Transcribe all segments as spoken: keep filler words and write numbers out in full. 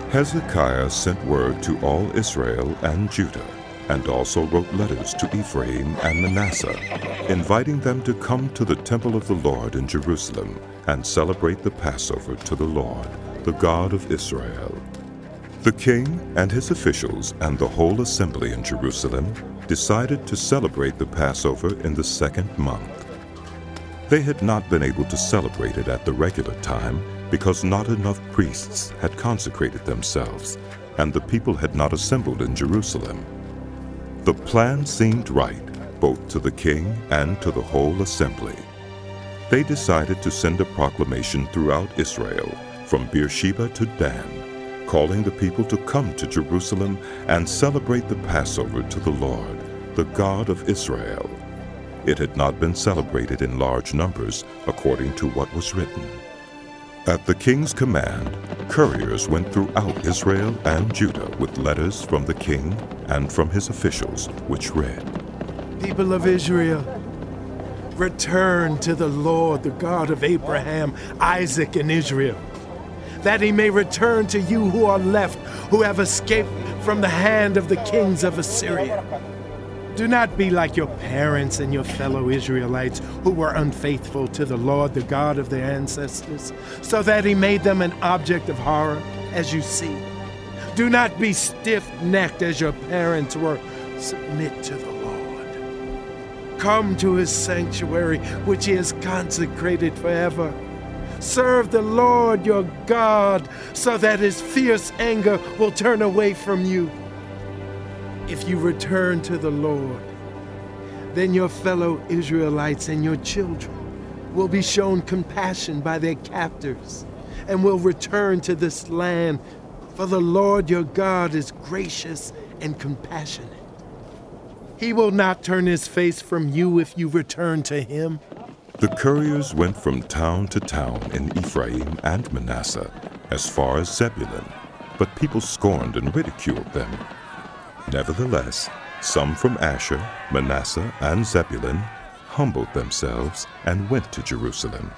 Hezekiah sent word to all Israel and Judah, and also wrote letters to Ephraim and Manasseh, inviting them to come to the temple of the Lord in Jerusalem and celebrate the Passover to the Lord, the God of Israel. The king and his officials and the whole assembly in Jerusalem decided to celebrate the Passover in the second month. They had not been able to celebrate it at the regular time because not enough priests had consecrated themselves, and the people had not assembled in Jerusalem. The plan seemed right, both to the king and to the whole assembly. They decided to send a proclamation throughout Israel, from Beersheba to Dan, calling the people to come to Jerusalem and celebrate the Passover to the Lord, the God of Israel. It had not been celebrated in large numbers, according to what was written. At the king's command, couriers went throughout Israel and Judah with letters from the king and from his officials, which read, People of Israel, return to the Lord, the God of Abraham, Isaac, and Israel, that he may return to you who are left, who have escaped from the hand of the kings of Assyria. Do not be like your parents and your fellow Israelites who were unfaithful to the Lord, the God of their ancestors, so that he made them an object of horror, as you see. Do not be stiff-necked as your parents were. Submit to the Lord. Come to his sanctuary, which he has consecrated forever. Serve the Lord your God, so that his fierce anger will turn away from you. If you return to the Lord, then your fellow Israelites and your children will be shown compassion by their captors and will return to this land, for the Lord your God is gracious and compassionate. He will not turn his face from you if you return to him. The couriers went from town to town in Ephraim and Manasseh, as far as Zebulun, but people scorned and ridiculed them. Nevertheless, some from Asher, Manasseh, and Zebulun humbled themselves and went to Jerusalem.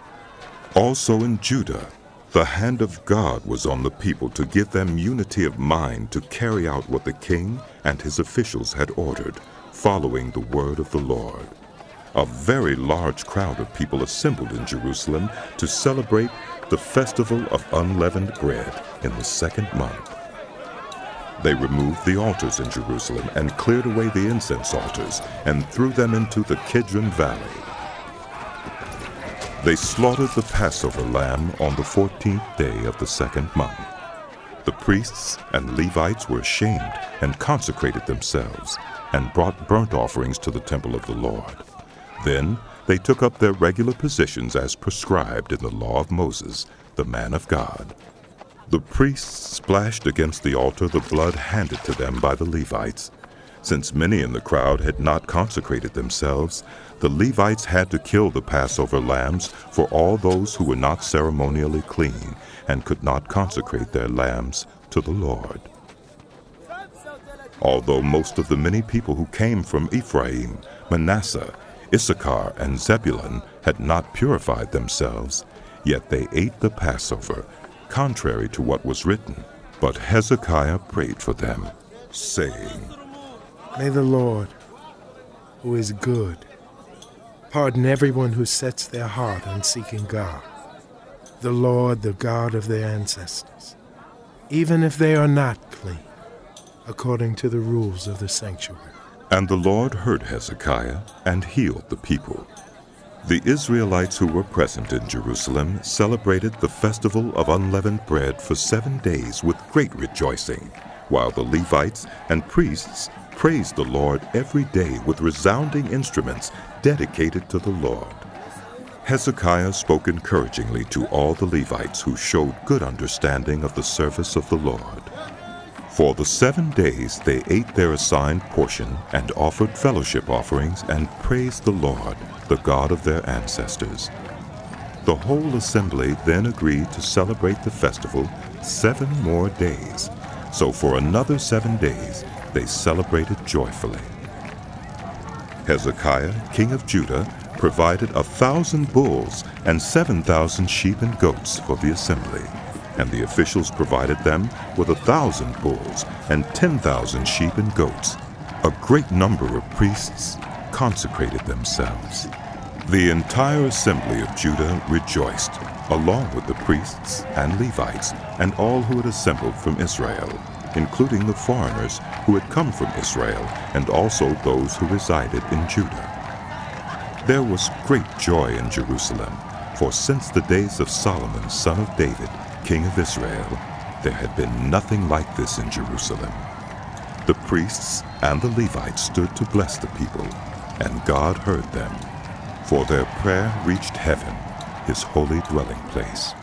Also in Judah, the hand of God was on the people to give them unity of mind to carry out what the king and his officials had ordered, following the word of the Lord. A very large crowd of people assembled in Jerusalem to celebrate the festival of unleavened bread in the second month. They removed the altars in Jerusalem and cleared away the incense altars and threw them into the Kidron Valley. They slaughtered the Passover lamb on the fourteenth day of the second month. The priests and Levites were ashamed and consecrated themselves and brought burnt offerings to the temple of the Lord. Then they took up their regular positions as prescribed in the law of Moses, the man of God. The priests splashed against the altar the blood handed to them by the Levites. Since many in the crowd had not consecrated themselves, the Levites had to kill the Passover lambs for all those who were not ceremonially clean and could not consecrate their lambs to the Lord. Although most of the many people who came from Ephraim, Manasseh, Issachar, and Zebulun had not purified themselves, yet they ate the Passover, contrary to what was written. But Hezekiah prayed for them, saying, May the Lord, who is good, pardon everyone who sets their heart on seeking God, the Lord, the God of their ancestors, even if they are not clean, according to the rules of the sanctuary. And the Lord heard Hezekiah and healed the people. The Israelites who were present in Jerusalem celebrated the festival of unleavened bread for seven days with great rejoicing, while the Levites and priests praised the Lord every day with resounding instruments dedicated to the Lord. Hezekiah spoke encouragingly to all the Levites who showed good understanding of the service of the Lord. For the seven days they ate their assigned portion and offered fellowship offerings and praised the Lord, the God of their ancestors. The whole assembly then agreed to celebrate the festival seven more days. So for another seven days they celebrated joyfully. Hezekiah, king of Judah, provided a thousand bulls and seven thousand sheep and goats for the assembly. and the officials provided them with a thousand bulls and ten thousand sheep and goats. A great number of priests consecrated themselves. The entire assembly of Judah rejoiced, along with the priests and Levites and all who had assembled from Israel, including the foreigners who had come from Israel and also those who resided in Judah. There was great joy in Jerusalem, for since the days of Solomon son of David, king of Israel, there had been nothing like this in Jerusalem. The priests and the Levites stood to bless the people, and God heard them, for their prayer reached heaven, his holy dwelling place.